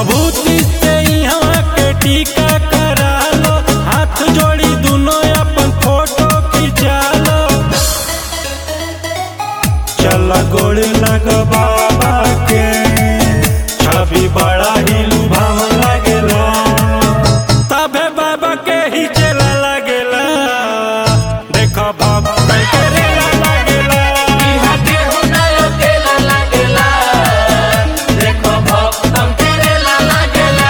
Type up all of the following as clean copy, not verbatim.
भभूति से यहाँ के टीका करा लो, हाथ जोड़ी दोनों अपन फोटो खिंचा लो। चल गोड़ लग बाबा के, छवि बड़ा ही लुभावन लागेला, तबे बाबा के ही चला लागेला। देखो भक्त करेला लागेला, इहा केहू ना अकेला लागेला, देखो भक्त करेला लागेला।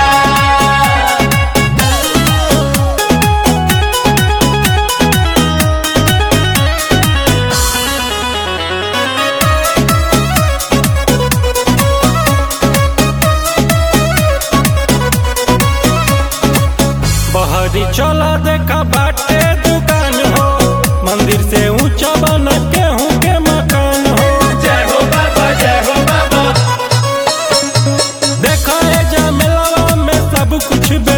बहरी चला देखा बाटे दुकान हो, मंदिर से ऊंचा बना केहू के मकान हो। जय हो बाबा, जय हो बाबा। देखा है जा मेला में सब कुछ